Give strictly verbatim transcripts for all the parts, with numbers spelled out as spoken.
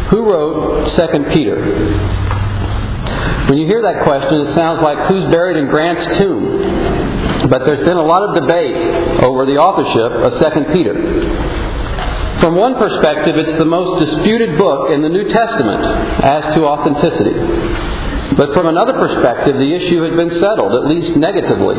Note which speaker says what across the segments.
Speaker 1: Who wrote Second Peter? When you hear that question, it sounds like who's buried in Grant's tomb. But there's been a lot of debate over the authorship of Second Peter. From one perspective, it's the most disputed book in the New Testament as to authenticity. But from another perspective, the issue has been settled, at least negatively.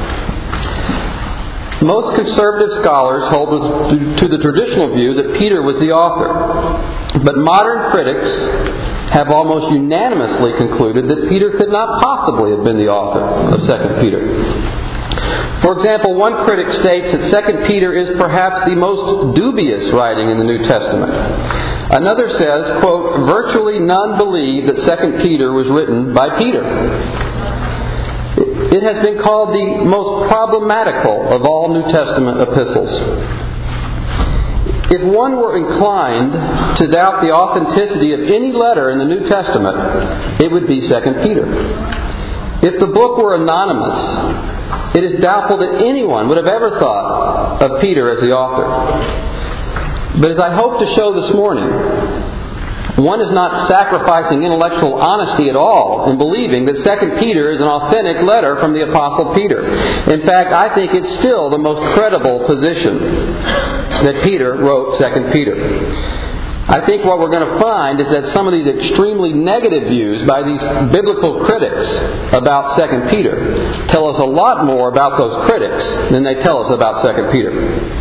Speaker 1: Most conservative scholars hold to the traditional view that Peter was the author. But modern critics have almost unanimously concluded that Peter could not possibly have been the author of Second Peter. For example, one critic states that Second Peter is perhaps the most dubious writing in the New Testament. Another says, quote, virtually none believe that Second Peter was written by Peter. It has been called the most problematical of all New Testament epistles. If one were inclined to doubt the authenticity of any letter in the New Testament, it would be Second Peter. If the book were anonymous, it is doubtful that anyone would have ever thought of Peter as the author. But as I hope to show this morning, one is not sacrificing intellectual honesty at all in believing that Second Peter is an authentic letter from the Apostle Peter. In fact, I think it's still the most credible position that Peter wrote Second Peter. I think what we're going to find is that some of these extremely negative views by these biblical critics about Second Peter tell us a lot more about those critics than they tell us about Second Peter.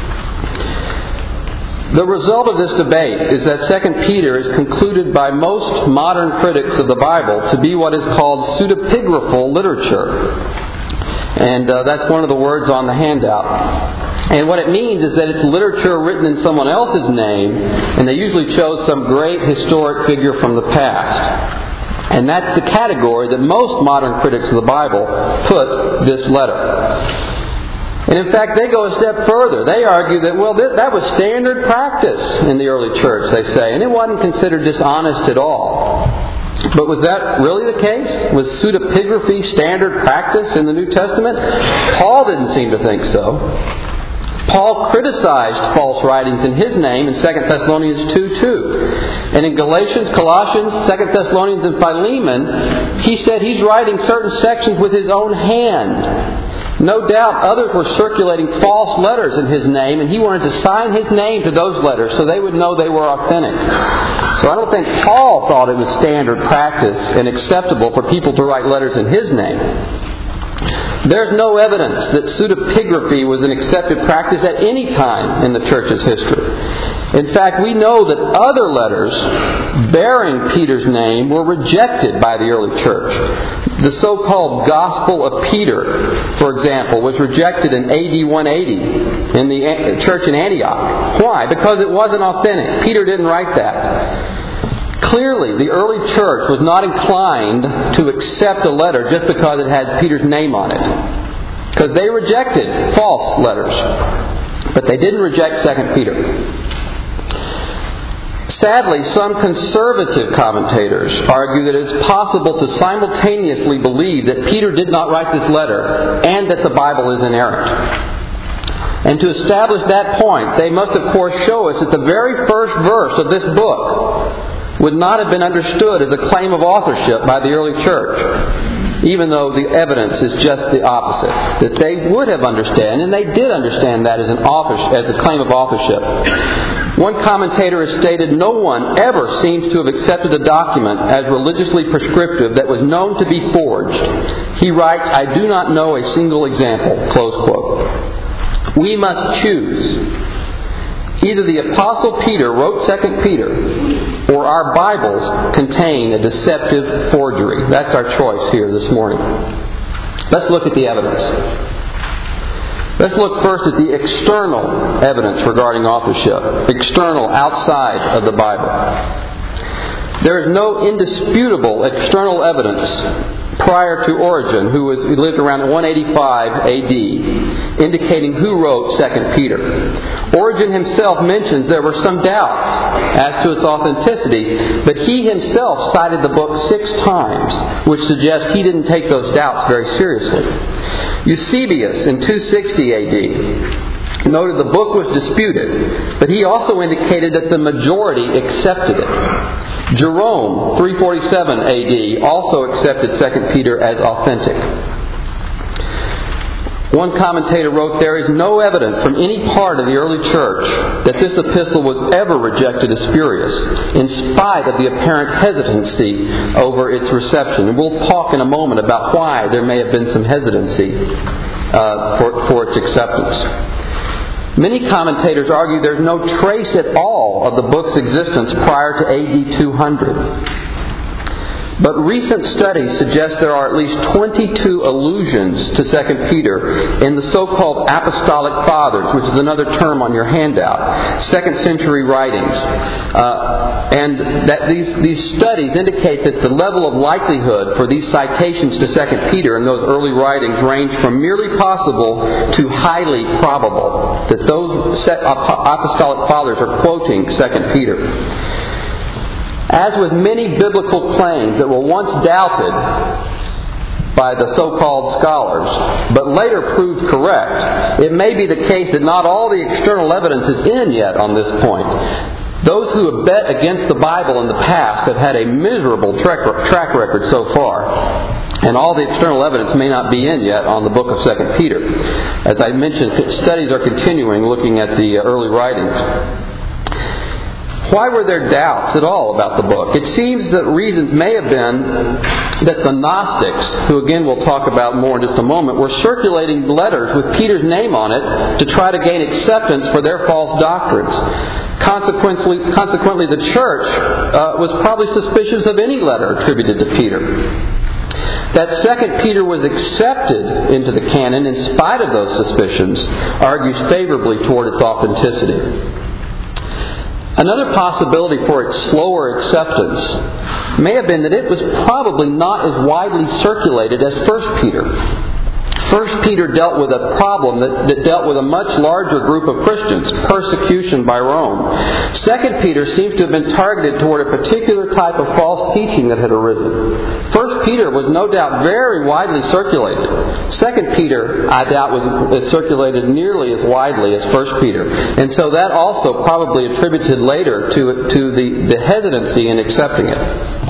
Speaker 1: The result of this debate is that Second Peter is concluded by most modern critics of the Bible to be what is called pseudepigraphal literature. And uh, that's one of the words on the handout. And what it means is that it's literature written in someone else's name, and they usually chose some great historic figure from the past. And that's the category that most modern critics of the Bible put this letter. And in fact, they go a step further. They argue that, well, that was standard practice in the early church, they say, and it wasn't considered dishonest at all. But was that really the case? Was pseudepigraphy standard practice in the New Testament? Paul didn't seem to think so. Paul criticized false writings in his name in Second Thessalonians two two. And in Galatians, Colossians, Second Thessalonians, and Philemon, he said he's writing certain sections with his own hand. No doubt others were circulating false letters in his name, and he wanted to sign his name to those letters so they would know they were authentic. So I don't think Paul thought it was standard practice and acceptable for people to write letters in his name. There's no evidence that pseudepigraphy was an accepted practice at any time in the church's history. In fact, we know that other letters bearing Peter's name were rejected by the early church. The so-called Gospel of Peter, for example, was rejected in A D one eighty in the church in Antioch. Why? Because it wasn't authentic. Peter didn't write that. Clearly, the early church was not inclined to accept a letter just because it had Peter's name on it. Because they rejected false letters. But they didn't reject Second Peter. Sadly, some conservative commentators argue that it is possible to simultaneously believe that Peter did not write this letter and that the Bible is inerrant. And to establish that point, they must of course show us that the very first verse of this book would not have been understood as a claim of authorship by the early church, even though the evidence is just the opposite. That they would have understood, and they did understand that as an author, as a claim of authorship. One commentator has stated, no one ever seems to have accepted a document as religiously prescriptive that was known to be forged. He writes, I do not know a single example, close quote. We must choose. Either the Apostle Peter wrote Second Peter, or our Bibles contain a deceptive forgery. That's our choice here this morning. Let's look at the evidence. Let's look first at the external evidence regarding authorship. External, outside of the Bible. There is no indisputable external evidence prior to Origen, who, was, who lived around one eighty-five A D, indicating who wrote Second Peter. Origen himself mentions there were some doubts as to its authenticity, but he himself cited the book six times, which suggests he didn't take those doubts very seriously. Eusebius, in two sixty A D, noted the book was disputed, but he also indicated that the majority accepted it. Jerome, three forty-seven A D, also accepted Second Peter as authentic. One commentator wrote, "There is no evidence from any part of the early church that this epistle was ever rejected as spurious, in spite of the apparent hesitancy over its reception." And we'll talk in a moment about why there may have been some hesitancy uh, for, for its acceptance. Many commentators argue there's no trace at all of the book's existence prior to A D two hundred. But recent studies suggest there are at least twenty-two allusions to Second Peter in the so-called Apostolic Fathers, which is another term on your handout, second century writings. Uh, and that these, these studies indicate that the level of likelihood for these citations to Second Peter in those early writings range from merely possible to highly probable, that those Apostolic Fathers are quoting Second Peter. As with many biblical claims that were once doubted by the so-called scholars, but later proved correct, it may be the case that not all the external evidence is in yet on this point. Those who have bet against the Bible in the past have had a miserable track, track record so far. And all the external evidence may not be in yet on the book of Second Peter. As I mentioned, studies are continuing looking at the early writings. Why were there doubts at all about the book? It seems that reasons may have been that the Gnostics, who again we'll talk about more in just a moment, were circulating letters with Peter's name on it to try to gain acceptance for their false doctrines. Consequently, consequently the church uh, was probably suspicious of any letter attributed to Peter. That Second Peter was accepted into the canon in spite of those suspicions argues favorably toward its authenticity. Another possibility for its slower acceptance may have been that it was probably not as widely circulated as First Peter. First Peter dealt with a problem that, that dealt with a much larger group of Christians, persecution by Rome. Second Peter seems to have been targeted toward a particular type of false teaching that had arisen. First Peter was no doubt very widely circulated. Second Peter, I doubt, was circulated nearly as widely as First Peter. And so that also probably attributed later to, to the, the hesitancy in accepting it.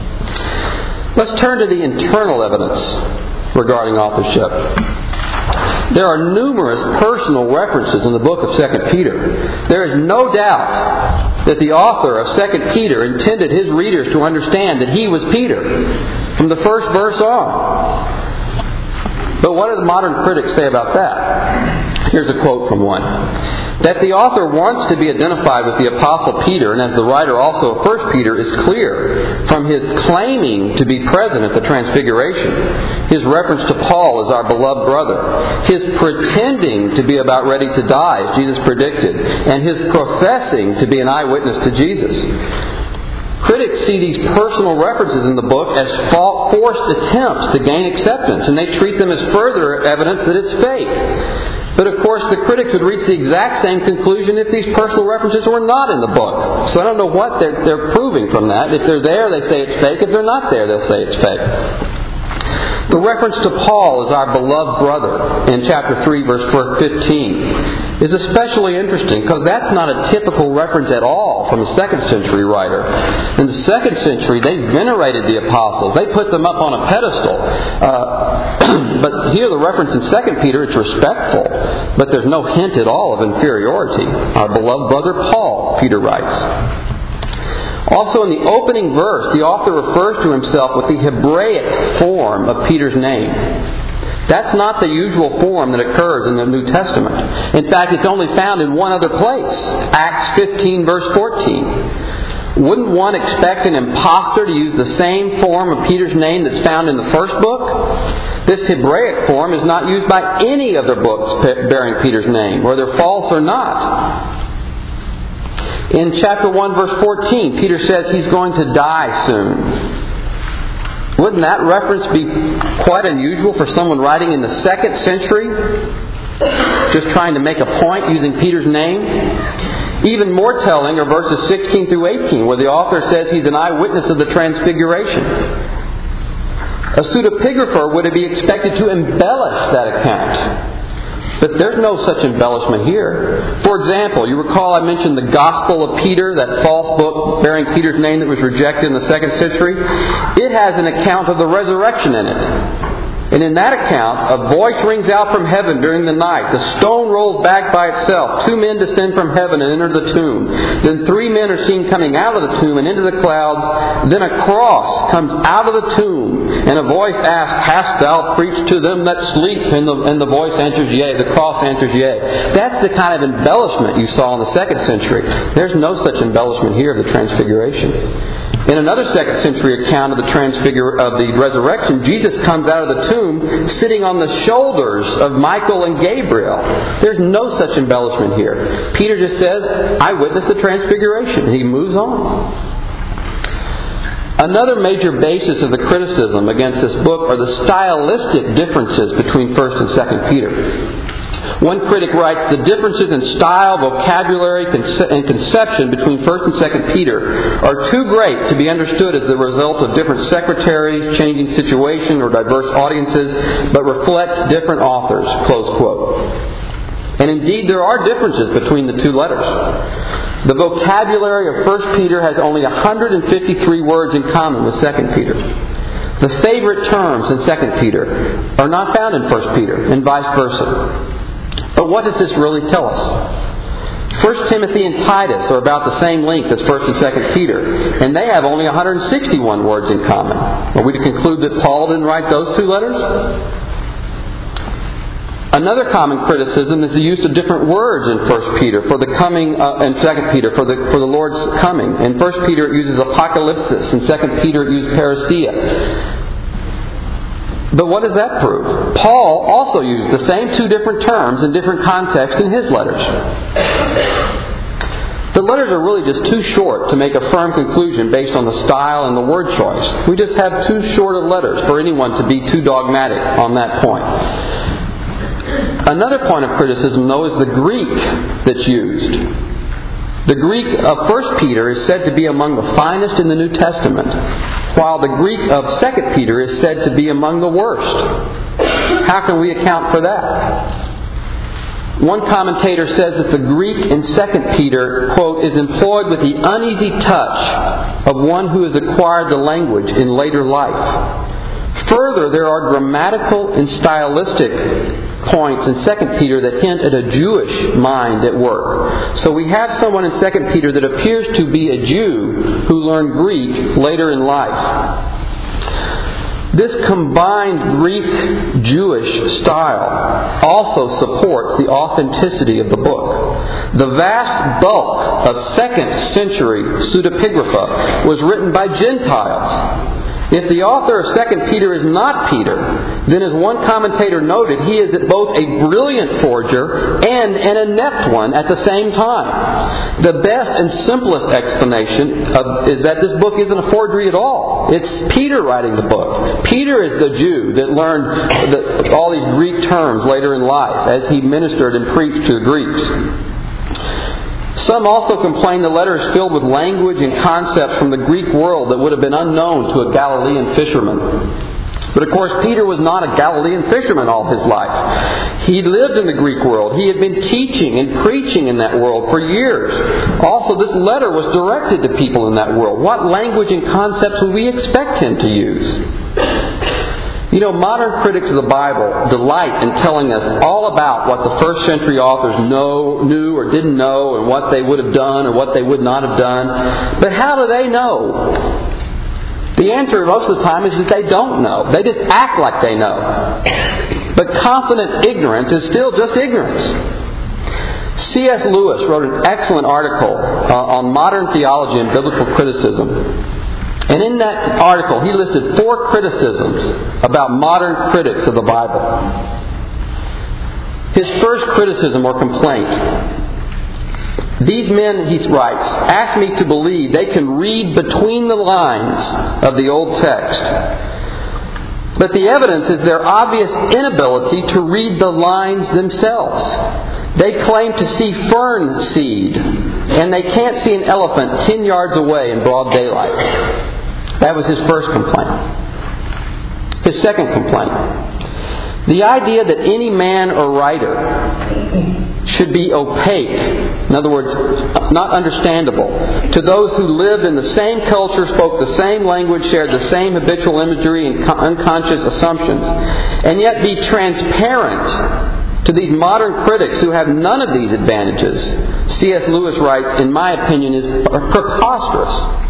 Speaker 1: Let's turn to the internal evidence regarding authorship. There are numerous personal references in the book of Second Peter. There is no doubt that the author of Second Peter intended his readers to understand that he was Peter from the first verse on. But what do the modern critics say about that? Here's a quote from one. That the author wants to be identified with the Apostle Peter, and as the writer also of First Peter, is clear from his claiming to be present at the Transfiguration, his reference to Paul as our beloved brother, his pretending to be about ready to die, as Jesus predicted, and his professing to be an eyewitness to Jesus. Critics see these personal references in the book as forced attempts to gain acceptance, and they treat them as further evidence that it's fake. But of course, the critics would reach the exact same conclusion if these personal references were not in the book. So I don't know what they're, they're proving from that. If they're there, they say it's fake. If they're not there, they'll say it's fake. The reference to Paul as our beloved brother in chapter three, verse fifteen, is especially interesting because that's not a typical reference at all from a second century writer. In the second century, they venerated the apostles. They put them up on a pedestal. Uh, but here the reference in Second Peter, it's respectful, but there's no hint at all of inferiority. Our beloved brother Paul, Peter writes. Also in the opening verse, the author refers to himself with the Hebraic form of Peter's name. That's not the usual form that occurs in the New Testament. In fact, it's only found in one other place, Acts fifteen, verse fourteen. Wouldn't one expect an impostor to use the same form of Peter's name that's found in the first book? This Hebraic form is not used by any other books bearing Peter's name, whether false or not. In chapter one, verse fourteen, Peter says he's going to die soon. Wouldn't that reference be quite unusual for someone writing in the second century? Just trying to make a point using Peter's name? Even more telling are verses sixteen through eighteen, where the author says he's an eyewitness of the Transfiguration. A pseudepigrapher would be expected to embellish that account. But there's no such embellishment here. For example, you recall I mentioned the Gospel of Peter, that false book bearing Peter's name that was rejected in the second century. It has an account of the resurrection in it. And in that account, a voice rings out from heaven during the night. The stone rolls back by itself. Two men descend from heaven and enter the tomb. Then three men are seen coming out of the tomb and into the clouds. Then a cross comes out of the tomb. And a voice asks, "Hast thou preached to them that sleep?" And the, and the voice answers, "Yea." The cross answers, "Yea." That's the kind of embellishment you saw in the second century. There's no such embellishment here of the Transfiguration. In another second century account of the transfigure of the resurrection, Jesus comes out of the tomb sitting on the shoulders of Michael and Gabriel. There's no such embellishment here. Peter just says, "I witnessed the transfiguration," and he moves on. Another major basis of the criticism against this book are the stylistic differences between First and Second Peter. One critic writes, "The differences in style, vocabulary, and conception between First and Second Peter are too great to be understood as the result of different secretaries, changing situation, or diverse audiences, but reflect different authors." Close quote. And indeed, there are differences between the two letters. The vocabulary of First Peter has only one hundred fifty-three words in common with Second Peter. The favorite terms in Second Peter are not found in First Peter, and vice versa. But what does this really tell us? First Timothy and Titus are about the same length as First and Second Peter, and they have only one hundred sixty-one words in common. Are we to conclude that Paul didn't write those two letters? Another common criticism is the use of different words in First Peter for the coming, uh, and Second Peter for the for the Lord's coming. In First Peter it uses apocalypsis, and Second Peter it uses parousia. But what does that prove? Paul also used the same two different terms in different contexts in his letters. The letters are really just too short to make a firm conclusion based on the style and the word choice. We just have too short of letters for anyone to be too dogmatic on that point. Another point of criticism, though, is the Greek that's used. The Greek of First Peter is said to be among the finest in the New Testament, while the Greek of Second Peter is said to be among the worst. How can we account for that? One commentator says that the Greek in Second Peter, quote, is employed with the uneasy touch of one who has acquired the language in later life. Further, there are grammatical and stylistic points in Second Peter that hint at a Jewish mind at work. So we have someone in Second Peter that appears to be a Jew who learned Greek later in life. This combined Greek-Jewish style also supports the authenticity of the book. The vast bulk of second century pseudepigrapha was written by Gentiles. If the author of Second Peter is not Peter, then as one commentator noted, he is both a brilliant forger and an inept one at the same time. The best and simplest explanation of, is that this book isn't a forgery at all. It's Peter writing the book. Peter is the Jew that learned the, all these Greek terms later in life as he ministered and preached to the Greeks. Some also complain the letter is filled with language and concepts from the Greek world that would have been unknown to a Galilean fisherman. But of course, Peter was not a Galilean fisherman all his life. He lived in the Greek world. He had been teaching and preaching in that world for years. Also, this letter was directed to people in that world. What language and concepts would we expect him to use? You know, modern critics of the Bible delight in telling us all about what the first century authors know, knew or didn't know, and what they would have done or what they would not have done. But how do they know? The answer most of the time is that they don't know. They just act like they know. But confident ignorance is still just ignorance. C S Lewis wrote an excellent article uh, on modern theology and biblical criticism. And in that article, he listed four criticisms about modern critics of the Bible. His first criticism or complaint: these men, he writes, ask me to believe they can read between the lines of the old text. But the evidence is their obvious inability to read the lines themselves. They claim to see fern seed, and they can't see an elephant ten yards away in broad daylight. That was his first complaint. His second complaint: The idea that any man or writer should be opaque, in other words, not understandable, to those who lived in the same culture, spoke the same language, shared the same habitual imagery and unconscious assumptions, and yet be transparent to these modern critics who have none of these advantages, C S Lewis writes, in my opinion, is preposterous.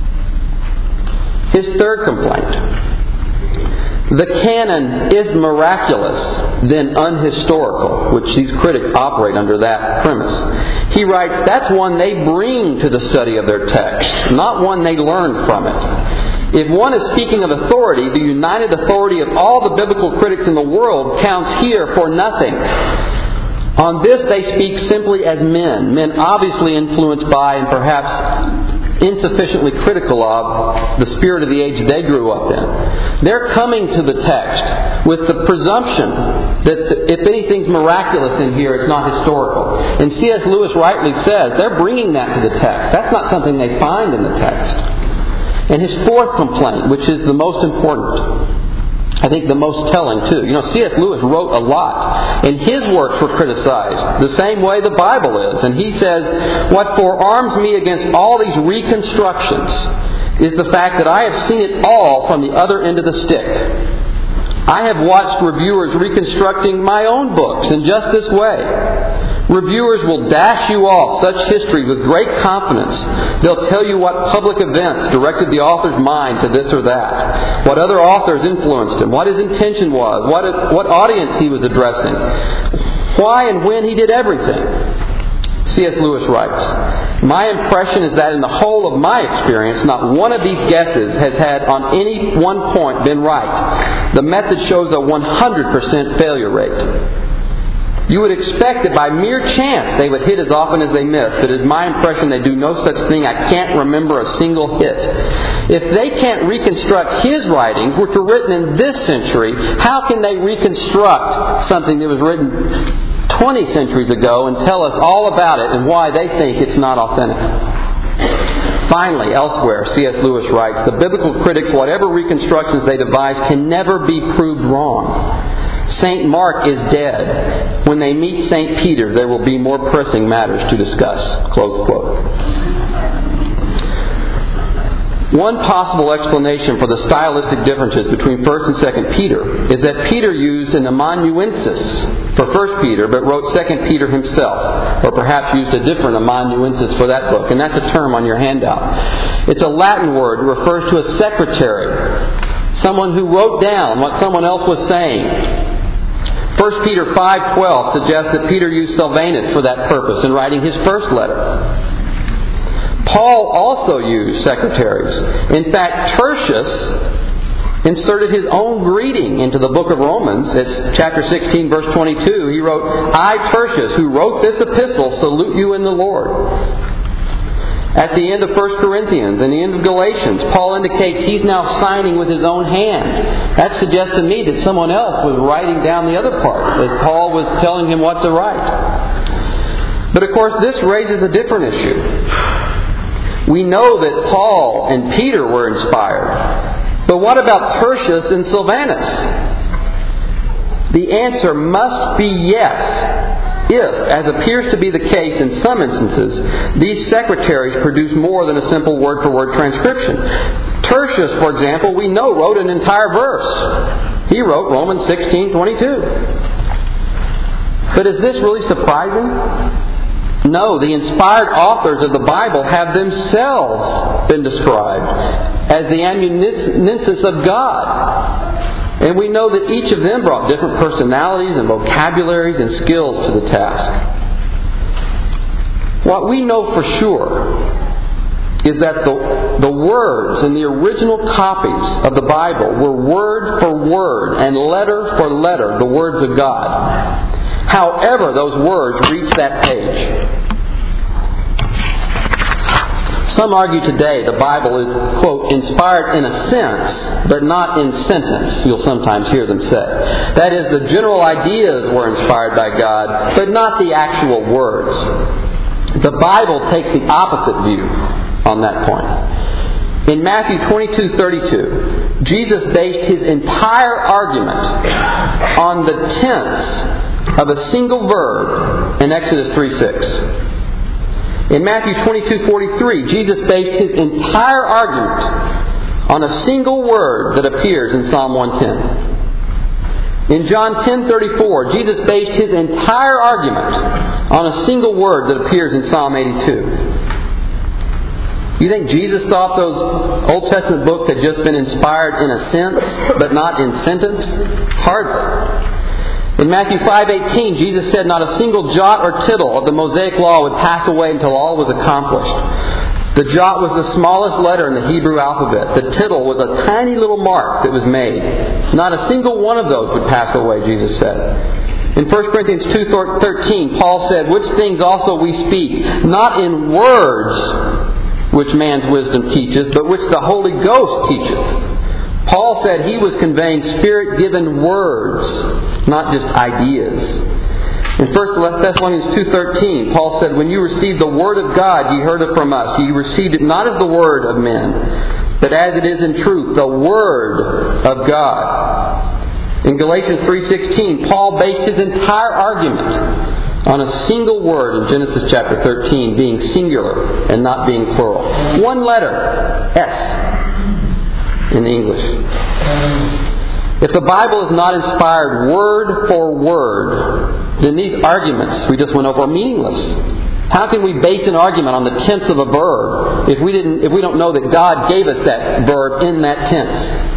Speaker 1: His third complaint: the canon is miraculous, then unhistorical, which these critics operate under that premise. He writes, that's one they bring to the study of their text, not one they learn from it. If one is speaking of authority, the united authority of all the biblical critics in the world counts here for nothing. On this they speak simply as men, men obviously influenced by and perhaps insufficiently critical of the spirit of the age they grew up in. They're coming to the text with the presumption that if anything's miraculous in here, it's not historical. And C S Lewis rightly says they're bringing that to the text. That's not something they find in the text. And his fourth complaint, which is the most important, I think the most telling too. You know, C S Lewis wrote a lot, and his works were criticized the same way the Bible is. And he says, what forearms me against all these reconstructions is the fact that I have seen it all from the other end of the stick. I have watched reviewers reconstructing my own books in just this way. Reviewers will dash you off such history with great confidence. They'll tell you what public events directed the author's mind to this or that, what other authors influenced him, what his intention was, what, it, what audience he was addressing, why and when he did everything. C S Lewis writes, my impression is that in the whole of my experience, not one of these guesses has had on any one point been right. The method shows a one hundred percent failure rate. You would expect that by mere chance they would hit as often as they miss, but it is my impression they do no such thing. I can't remember a single hit. If they can't reconstruct his writings, which were written in this century, how can they reconstruct something that was written twenty centuries ago and tell us all about it and why they think it's not authentic? Finally, elsewhere, C S Lewis writes, the biblical critics, whatever reconstructions they devise, can never be proved wrong. Saint Mark is dead. When they meet Saint Peter, there will be more pressing matters to discuss. Close quote. One possible explanation for the stylistic differences between First and Second Peter is that Peter used an amanuensis for First Peter, but wrote Second Peter himself, or perhaps used a different amanuensis for that book, and that's a term on your handout. It's a Latin word. It refers to a secretary, someone who wrote down what someone else was saying. First Peter five twelve suggests that Peter used Silvanus for that purpose in writing his first letter. Paul also used secretaries. In fact, Tertius inserted his own greeting into the book of Romans. It's chapter sixteen, verse twenty-two. He wrote, I, Tertius, who wrote this epistle, salute you in the Lord. At the end of First Corinthians and the end of Galatians, Paul indicates he's now signing with his own hand. That suggests to me that someone else was writing down the other part, as Paul was telling him what to write. But of course, this raises a different issue. We know that Paul and Peter were inspired. But what about Tertius and Silvanus? The answer must be yes. If, as appears to be the case in some instances, these secretaries produce more than a simple word-for-word transcription. Tertius, for example, we know wrote an entire verse. He wrote Romans sixteen twenty-two. But is this really surprising? No, the inspired authors of the Bible have themselves been described as the amanuensis of God. And we know that each of them brought different personalities and vocabularies and skills to the task. What we know for sure is that the, the words in the original copies of the Bible were word for word and letter for letter the words of God. However, those words reached that page. Some argue today the Bible is, quote, inspired in a sense, but not in sentence, you'll sometimes hear them say. That is, the general ideas were inspired by God, but not the actual words. The Bible takes the opposite view on that point. In Matthew twenty-two thirty-two, Jesus based his entire argument on the tense of a single verb in Exodus three six. In Matthew twenty-two forty-three, Jesus based his entire argument on a single word that appears in Psalm one ten. In John ten thirty-four, Jesus based his entire argument on a single word that appears in Psalm eighty-two. You think Jesus thought those Old Testament books had just been inspired in a sense, but not in sentence? Hardly. In Matthew five eighteen, Jesus said not a single jot or tittle of the Mosaic Law would pass away until all was accomplished. The jot was the smallest letter in the Hebrew alphabet. The tittle was a tiny little mark that was made. Not a single one of those would pass away, Jesus said. In First Corinthians two thirteen, Paul said, which things also we speak, not in words which man's wisdom teacheth, but which the Holy Ghost teacheth. Paul said he was conveying Spirit-given words, not just ideas. In First Thessalonians two thirteen, Paul said, when you received the Word of God, ye heard it from us. Ye received it not as the word of men, but as it is in truth, the Word of God. In Galatians three sixteen, Paul based his entire argument on a single word in Genesis chapter thirteen being singular and not being plural. One letter, S, in English. If the Bible is not inspired word for word, then these arguments we just went over are meaningless. How can we base an argument on the tense of a verb if we didn't, if we don't know that God gave us that verb in that tense?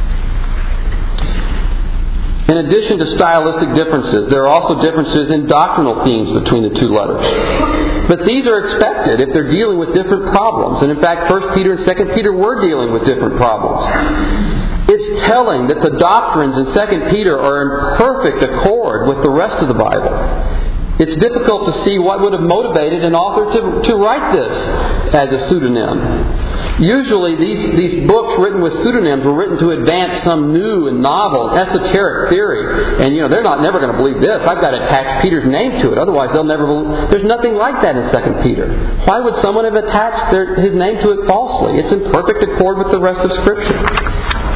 Speaker 1: In addition to stylistic differences, there are also differences in doctrinal themes between the two letters. But these are expected if they're dealing with different problems. And in fact, First Peter and Second Peter were dealing with different problems. It's telling that the doctrines in Second Peter are in perfect accord with the rest of the Bible. It's difficult to see what would have motivated an author to, to write this as a pseudonym. Usually these, these books written with pseudonyms were written to advance some new and novel esoteric theory. And you know, they're not never going to believe this. I've got to attach Peter's name to it. Otherwise they'll never believe. There's nothing like that in Second Peter. Why would someone have attached their, his name to it falsely? It's in perfect accord with the rest of Scripture.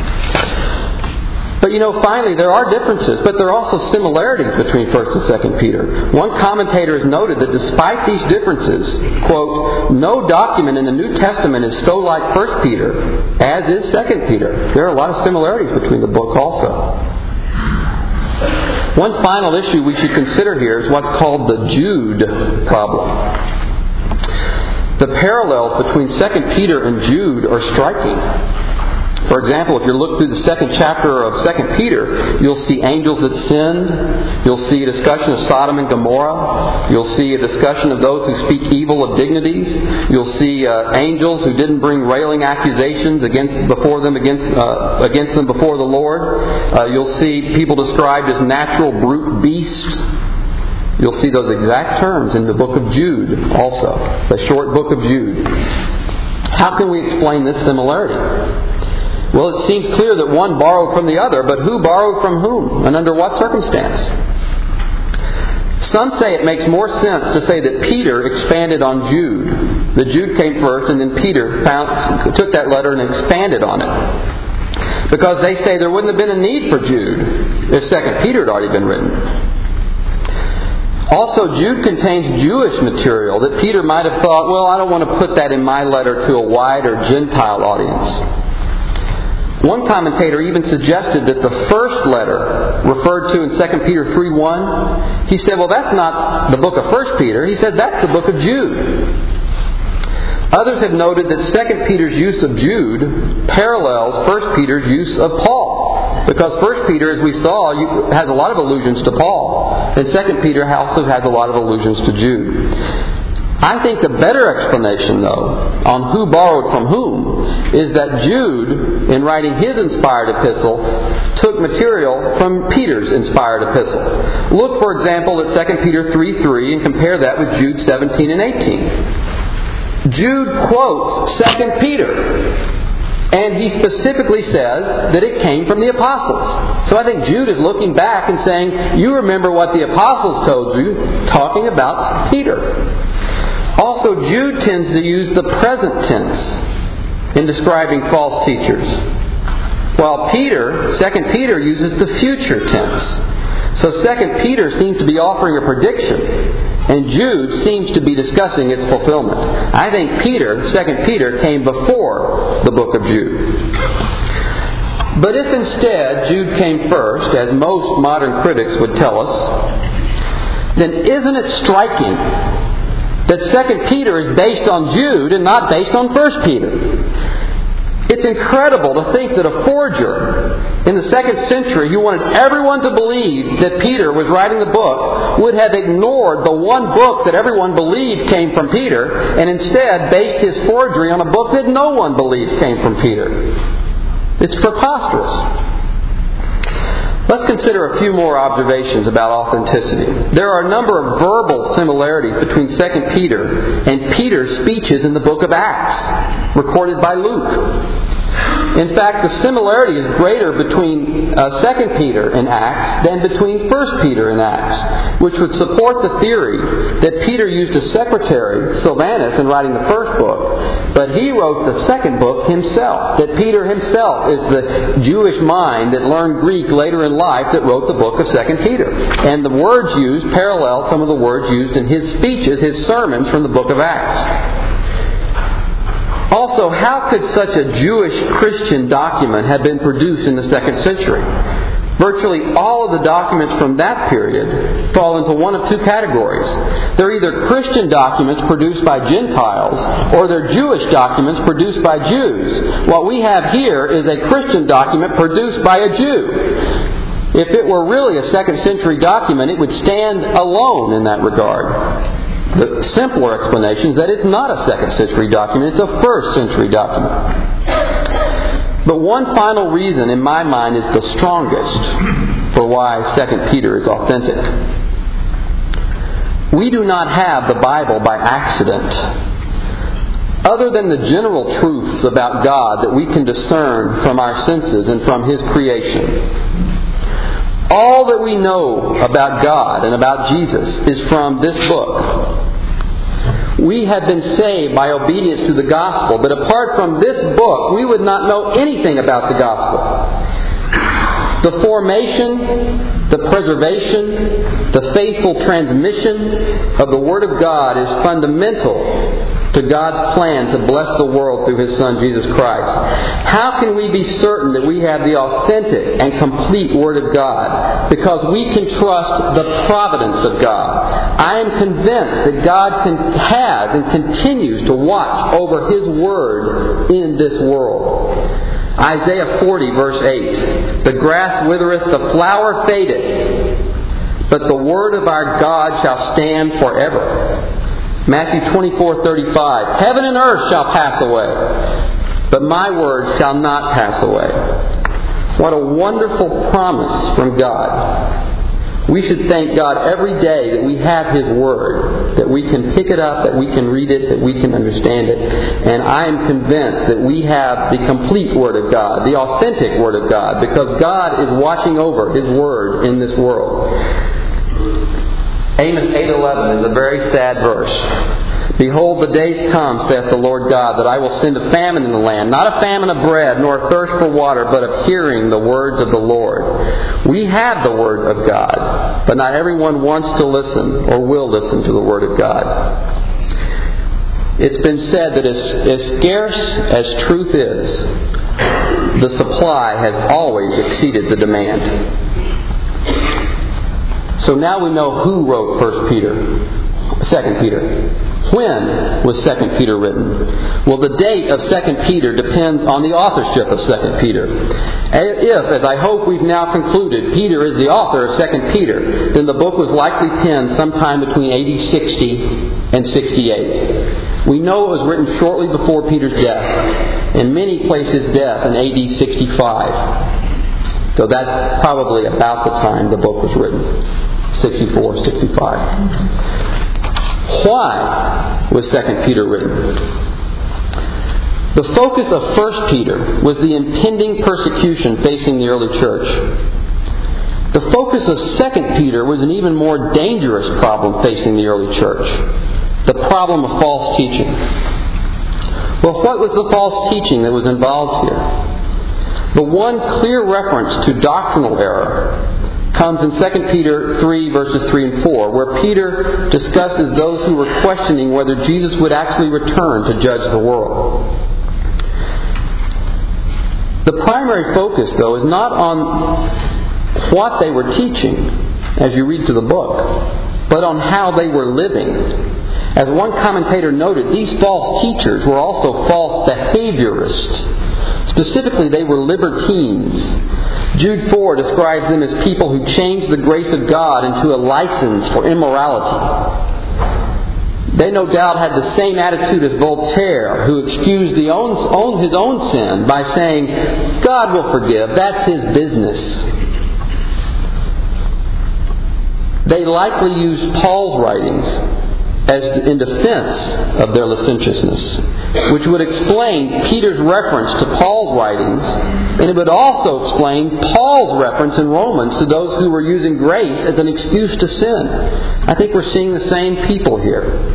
Speaker 1: But you know, finally, there are differences, but there are also similarities between First and Second Peter. One commentator has noted that despite these differences, quote, no document in the New Testament is so like First Peter as is Second Peter. There are a lot of similarities between the book also. One final issue we should consider here is what's called the Jude problem. The parallels between Second Peter and Jude are striking. For example, if you look through the second chapter of Second Peter, you'll see angels that sinned. You'll see a discussion of Sodom and Gomorrah. You'll see a discussion of those who speak evil of dignities. You'll see uh, angels who didn't bring railing accusations against before them against uh, against them before the Lord. Uh, you'll see people described as natural brute beasts. You'll see those exact terms in the book of Jude also, the short book of Jude. How can we explain this similarity? Well, it seems clear that one borrowed from the other, but who borrowed from whom, and under what circumstance? Some say it makes more sense to say that Peter expanded on Jude. The Jude came first, and then Peter found, took that letter and expanded on it. Because they say there wouldn't have been a need for Jude if Second Peter had already been written. Also, Jude contains Jewish material that Peter might have thought, well, I don't want to put that in my letter to a wider Gentile audience. One commentator even suggested that the first letter referred to in Second Peter three one, he said, well, that's not the book of First Peter. He said, that's the book of Jude. Others have noted that Second Peter's use of Jude parallels First Peter's use of Paul. Because First Peter, as we saw, has a lot of allusions to Paul. And Second Peter also has a lot of allusions to Jude. I think the better explanation, though, on who borrowed from whom, is that Jude, in writing his inspired epistle, took material from Peter's inspired epistle. Look, for example, at Second Peter three three and compare that with Jude seventeen and eighteen. Jude quotes Second Peter, and he specifically says that it came from the apostles. So I think Jude is looking back and saying, you remember what the apostles told you, talking about Peter. Also, Jude tends to use the present tense in describing false teachers. while Peter, Second Peter, uses the future tense. So Second Peter seems to be offering a prediction, and Jude seems to be discussing its fulfillment. I think Peter, Second Peter, came before the book of Jude. But if instead Jude came first, as most modern critics would tell us, then isn't it striking that Second Peter is based on Jude and not based on First Peter? It's incredible to think that a forger in the second century who wanted everyone to believe that Peter was writing the book would have ignored the one book that everyone believed came from Peter and instead based his forgery on a book that no one believed came from Peter. It's preposterous. Let's consider a few more observations about authenticity. There are a number of verbal similarities between Second Peter and Peter's speeches in the book of Acts, recorded by Luke. In fact, the similarity is greater between uh, Second Peter and Acts than between First Peter and Acts, which would support the theory that Peter used a secretary, Silvanus, in writing the first book, but he wrote the second book himself, that Peter himself is the Jewish mind that learned Greek later in life that wrote the book of Second Peter. And the words used parallel some of the words used in his speeches, his sermons from the book of Acts. Also, how could such a Jewish Christian document have been produced in the second century? Virtually all of the documents from that period fall into one of two categories. They're either Christian documents produced by Gentiles, or they're Jewish documents produced by Jews. What we have here is a Christian document produced by a Jew. If it were really a second century document, it would stand alone in that regard. The simpler explanation is that it's not a second century document, it's a first century document. But one final reason in my mind is the strongest for why Second Peter is authentic. We do not have the Bible by accident. Other than the general truths about God that we can discern from our senses and from His creation, all that we know about God and about Jesus is from this book. We have been saved by obedience to the gospel, but apart from this book, we would not know anything about the gospel. The formation, the preservation, the faithful transmission of the Word of God is fundamental to God's plan to bless the world through His Son, Jesus Christ. How can we be certain that we have the authentic and complete Word of God? Because we can trust the providence of God. I am convinced that God can, has and continues to watch over His Word in this world. Isaiah forty, verse eight. The grass withereth, the flower fadeth, but the word of our God shall stand forever. Matthew twenty-four, thirty-five. Heaven and earth shall pass away, but my word shall not pass away. What a wonderful promise from God. We should thank God every day that we have His Word, that we can pick it up, that we can read it, that we can understand it. And I am convinced that we have the complete Word of God, the authentic Word of God, because God is watching over His Word in this world. Amos eight eleven is a very sad verse. Behold, the days come, saith the Lord God, that I will send a famine in the land, not a famine of bread, nor a thirst for water, but of hearing the words of the Lord. We have the Word of God, but not everyone wants to listen or will listen to the Word of God. It's been said that as, as scarce as truth is, the supply has always exceeded the demand. So now we know who wrote First Peter, Second Peter. When was Second Peter written? Well, the date of Second Peter depends on the authorship of Second Peter. If, as I hope we've now concluded, Peter is the author of Second Peter, then the book was likely penned sometime between A D sixty and sixty-eight. We know it was written shortly before Peter's death, and many place his death in A D sixty-five. So that's probably about the time the book was written, sixty-four, sixty-five. Why was Second Peter written? The focus of First Peter was the impending persecution facing the early church. The focus of Second Peter was an even more dangerous problem facing the early church, the problem of false teaching. Well, what was the false teaching that was involved here? The one clear reference to doctrinal error comes in Second Peter three, verses three and four, where Peter discusses those who were questioning whether Jesus would actually return to judge the world. The primary focus, though, is not on what they were teaching, as you read through the book, but on how they were living. As one commentator noted, these false teachers were also false behaviorists. Specifically, they were libertines. Jude four describes them as people who changed the grace of God into a license for immorality. They no doubt had the same attitude as Voltaire, who excused the own, own, his own sin by saying, God will forgive, that's His business. They likely used Paul's writings as in defense of their licentiousness, which would explain Peter's reference to Paul's writings, and it would also explain Paul's reference in Romans to those who were using grace as an excuse to sin. I think we're seeing the same people here.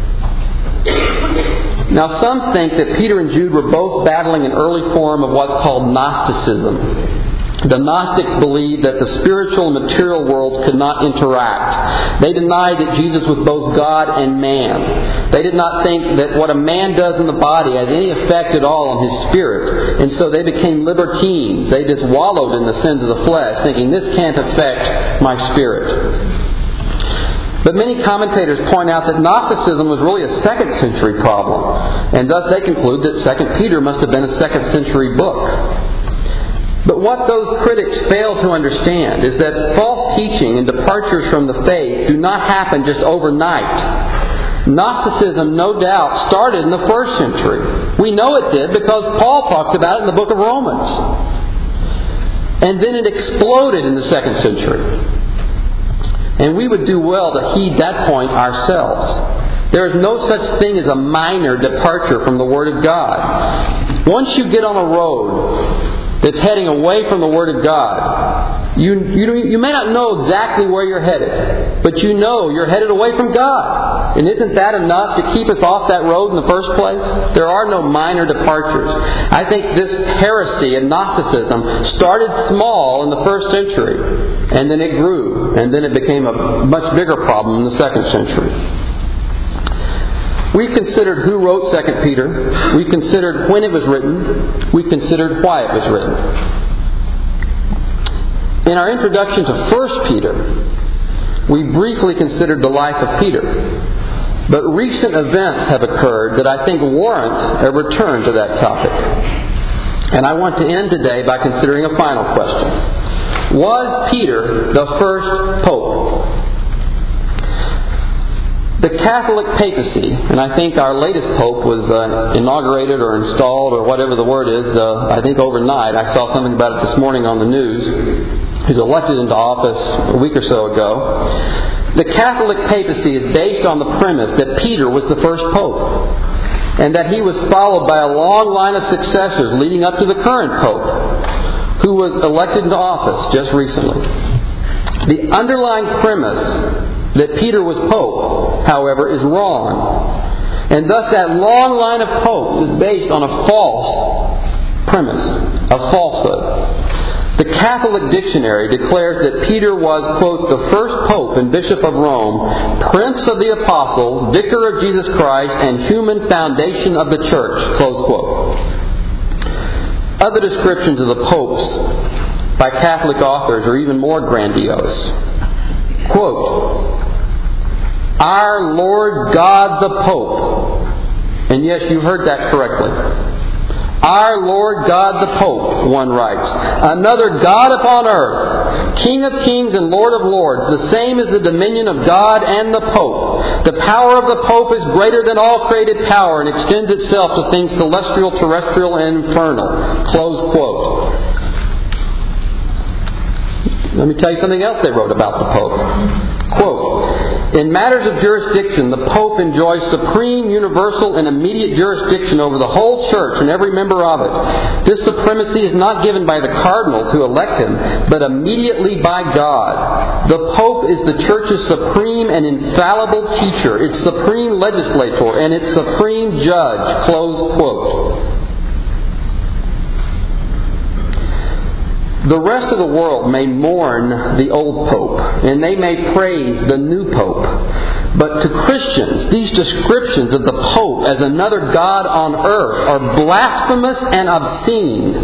Speaker 1: Now, some think that Peter and Jude were both battling an early form of what's called Gnosticism. The Gnostics believed that the spiritual and material worlds could not interact. They denied that Jesus was both God and man. They did not think that what a man does in the body has any effect at all on his spirit. And so they became libertines. They just wallowed in the sins of the flesh, thinking this can't affect my spirit. But many commentators point out that Gnosticism was really a second century problem. And thus they conclude that Second Peter must have been a second century book. But what those critics fail to understand is that false teaching and departures from the faith do not happen just overnight. Gnosticism, no doubt, started in the first century. We know it did because Paul talks about it in the book of Romans. And then it exploded in the second century. And we would do well to heed that point ourselves. There is no such thing as a minor departure from the Word of God. Once you get on a road that's heading away from the Word of God, you, you, you may not know exactly where you're headed, but you know you're headed away from God. And isn't that enough to keep us off that road in the first place? There are no minor departures. I think this heresy and Gnosticism started small in the first century, and then it grew, and then it became a much bigger problem in the second century. We've considered who wrote Second Peter. We've considered when it was written. We've considered why it was written. In our introduction to First Peter, we briefly considered the life of Peter. But recent events have occurred that I think warrant a return to that topic. And I want to end today by considering a final question. Was Peter the first pope? The Catholic papacy, and I think our latest pope was uh, inaugurated or installed or whatever the word is, uh, I think overnight. I saw something about it this morning on the news. He was elected into office a week or so ago. The Catholic papacy is based on the premise that Peter was the first pope, and that he was followed by a long line of successors leading up to the current pope, who was elected into office just recently. The underlying premise that Peter was pope, however, is wrong. And thus that long line of popes is based on a false premise, a falsehood. The Catholic Dictionary declares that Peter was, quote, the first pope and bishop of Rome, prince of the apostles, vicar of Jesus Christ, and human foundation of the church, close quote. Other descriptions of the popes by Catholic authors are even more grandiose. Quote, our Lord God the Pope. And yes, you heard that correctly. Our Lord God the Pope, one writes. Another God upon earth, King of kings and Lord of lords. The same is the dominion of God and the Pope. The power of the Pope is greater than all created power and extends itself to things celestial, terrestrial, and infernal. Close quote. Let me tell you something else they wrote about the Pope. Quote, in matters of jurisdiction, the Pope enjoys supreme, universal, and immediate jurisdiction over the whole Church and every member of it. This supremacy is not given by the cardinals who elect him, but immediately by God. The Pope is the Church's supreme and infallible teacher, its supreme legislator, and its supreme judge. Close quote. The rest of the world may mourn the old Pope, and they may praise the new Pope. But to Christians, these descriptions of the Pope as another God on earth are blasphemous and obscene.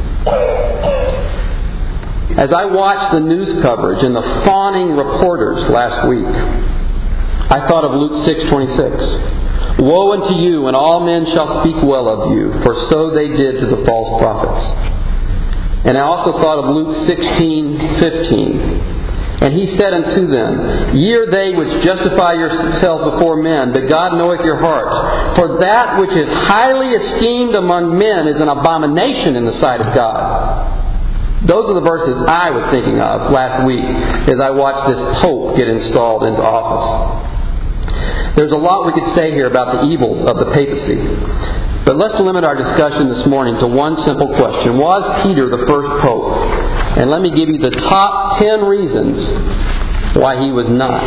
Speaker 1: As I watched the news coverage and the fawning reporters last week, I thought of Luke six twenty-six. Woe unto you, and all men shall speak well of you, for so they did to the false prophets. And I also thought of Luke sixteen fifteen. And he said unto them, Ye are they which justify yourselves before men, but God knoweth your hearts. For that which is highly esteemed among men is an abomination in the sight of God. Those are the verses I was thinking of last week as I watched this Pope get installed into office. There's a lot we could say here about the evils of the papacy. But let's limit our discussion this morning to one simple question. Was Peter the first Pope? And let me give you the top ten reasons why he was not.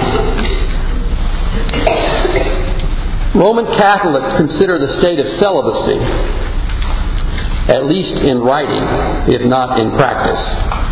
Speaker 1: Roman Catholics consider the state of celibacy, at least in writing, if not in practice,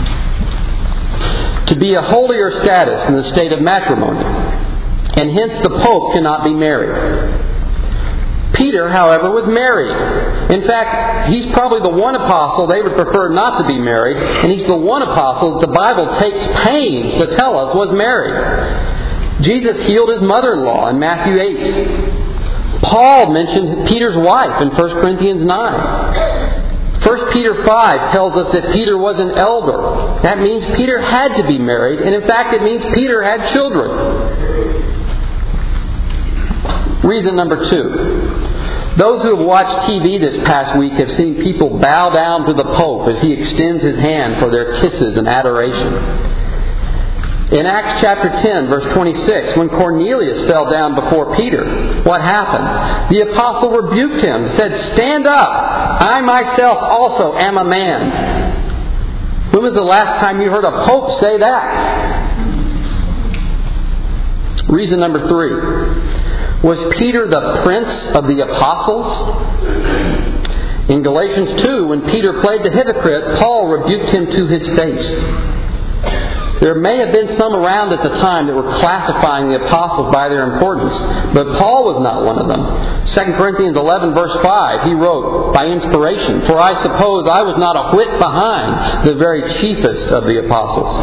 Speaker 1: to be a holier status than the state of matrimony, and hence the Pope cannot be married. Peter, however, was married. In fact, he's probably the one apostle they would prefer not to be married, and he's the one apostle that the Bible takes pains to tell us was married. Jesus healed his mother-in-law in Matthew eight. Paul mentioned Peter's wife in First Corinthians nine. First Peter five tells us that Peter was an elder. That means Peter had to be married, and in fact it means Peter had children. Reason number two. Those who have watched T V this past week have seen people bow down to the Pope as he extends his hand for their kisses and adoration. In Acts chapter ten, verse twenty-six, when Cornelius fell down before Peter, what happened? The apostle rebuked him and said, Stand up! I myself also am a man. When was the last time you heard a Pope say that? Reason number three. Was Peter the prince of the apostles? In Galatians two, when Peter played the hypocrite, Paul rebuked him to his face. There may have been some around at the time that were classifying the apostles by their importance, but Paul was not one of them. Second Corinthians eleven, verse five, he wrote, by inspiration, For I suppose I was not a whit behind the very chiefest of the apostles.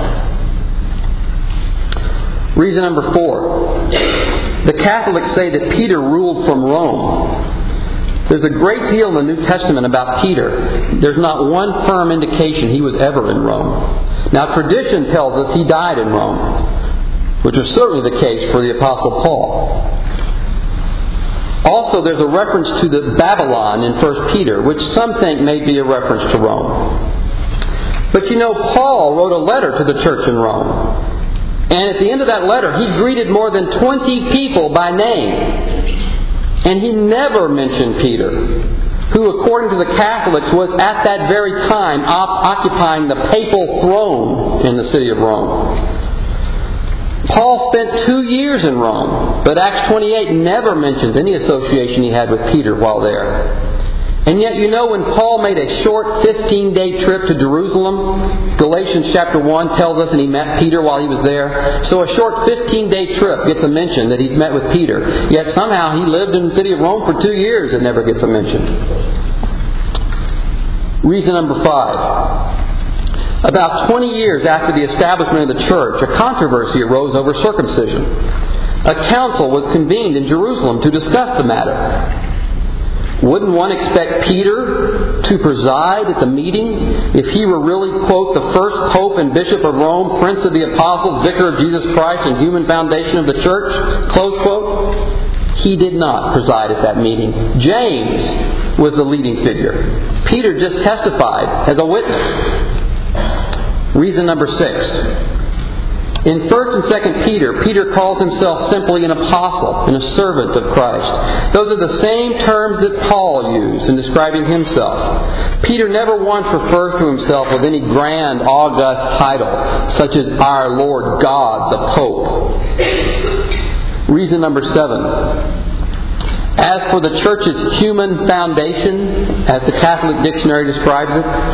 Speaker 1: Reason number four. The Catholics say that Peter ruled from Rome. There's a great deal in the New Testament about Peter. There's not one firm indication he was ever in Rome. Now, tradition tells us he died in Rome, which was certainly the case for the Apostle Paul. Also, there's a reference to the Babylon in First Peter, which some think may be a reference to Rome. But you know, Paul wrote a letter to the church in Rome. And at the end of that letter, he greeted more than twenty people by name. And he never mentioned Peter, who, according to the Catholics, was at that very time op- occupying the papal throne in the city of Rome. Paul spent two years in Rome, but Acts twenty-eight never mentions any association he had with Peter while there. And yet, you know, when Paul made a short fifteen-day trip to Jerusalem, Galatians chapter one tells us, and he met Peter while he was there. So a short fifteen-day trip gets a mention that he met with Peter. Yet somehow he lived in the city of Rome for two years and never gets a mention. Reason number five. About twenty years after the establishment of the church, a controversy arose over circumcision. A council was convened in Jerusalem to discuss the matter. Wouldn't one expect Peter to preside at the meeting if he were really, quote, the first Pope and Bishop of Rome, Prince of the Apostles, Vicar of Jesus Christ, and human foundation of the church, close quote? He did not preside at that meeting. James was the leading figure. Peter just testified as a witness. Reason number six. In First and Second Peter, Peter calls himself simply an apostle and a servant of Christ. Those are the same terms that Paul used in describing himself. Peter never once refers to himself with any grand, august title, such as our Lord God, the Pope. Reason number seven. As for the church's human foundation, as the Catholic Dictionary describes it,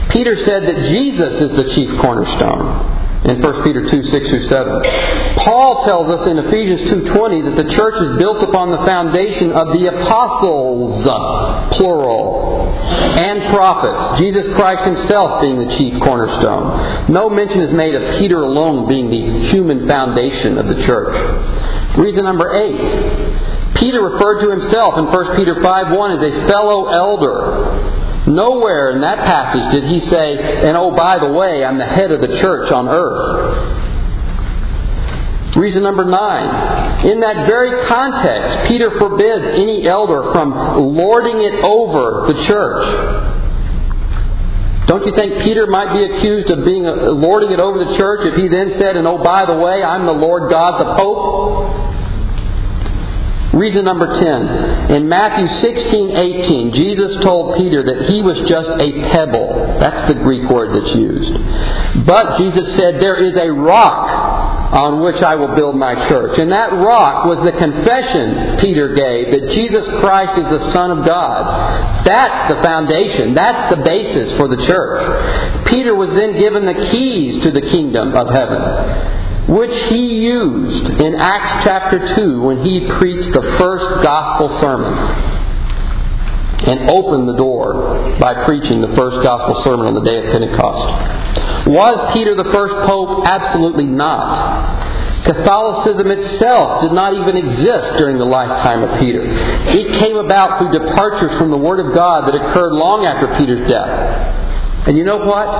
Speaker 1: Peter said that Jesus is the chief cornerstone in First Peter two, six through seven. Paul tells us in Ephesians two twenty that the church is built upon the foundation of the apostles, plural, and prophets, Jesus Christ himself being the chief cornerstone. No mention is made of Peter alone being the human foundation of the church. Reason number eight. Peter referred to himself in First Peter five one as a fellow elder. Nowhere in that passage did he say, and oh, by the way, I'm the head of the church on earth. Reason number nine. In that very context, Peter forbids any elder from lording it over the church. Don't you think Peter might be accused of being lording it over the church if he then said, and oh, by the way, I'm the Lord God, the Pope? Reason number ten. In Matthew sixteen eighteen, Jesus told Peter that he was just a pebble. That's the Greek word that's used. But Jesus said, there is a rock on which I will build my church. And that rock was the confession Peter gave that Jesus Christ is the Son of God. That's the foundation. That's the basis for the church. Peter was then given the keys to the kingdom of heaven, which he used in Acts chapter two when he preached the first gospel sermon and opened the door by preaching the first gospel sermon on the day of Pentecost. Was Peter the first pope? Absolutely not. Catholicism itself did not even exist during the lifetime of Peter. It came about through departures from the Word of God that occurred long after Peter's death. And you know what?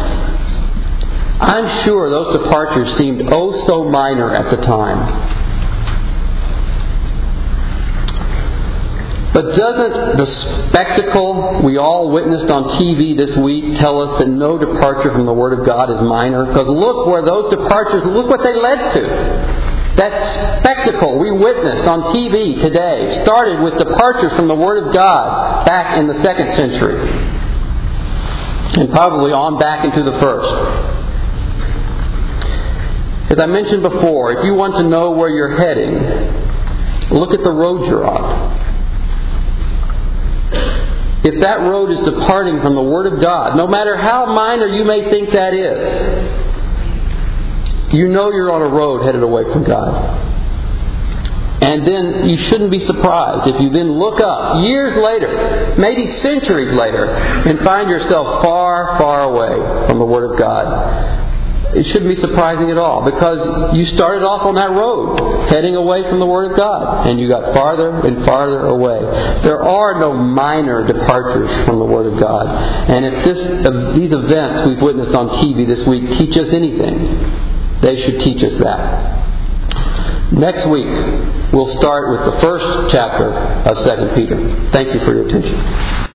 Speaker 1: I'm sure those departures seemed oh so minor at the time. But doesn't the spectacle we all witnessed on T V this week tell us that no departure from the Word of God is minor? Because look where those departures, look what they led to. That spectacle we witnessed on T V today started with departures from the Word of God back in the second century. And probably on back into the first. As I mentioned before, if you want to know where you're heading, look at the road you're on. If that road is departing from the Word of God, no matter how minor you may think that is, you know you're on a road headed away from God. And then you shouldn't be surprised if you then look up years later, maybe centuries later, and find yourself far, far away from the Word of God. It shouldn't be surprising at all, because you started off on that road heading away from the Word of God, and you got farther and farther away. There are no minor departures from the Word of God. And if this, if these events we've witnessed on T V this week teach us anything, they should teach us that. Next week, we'll start with the first chapter of Second Peter. Thank you for your attention.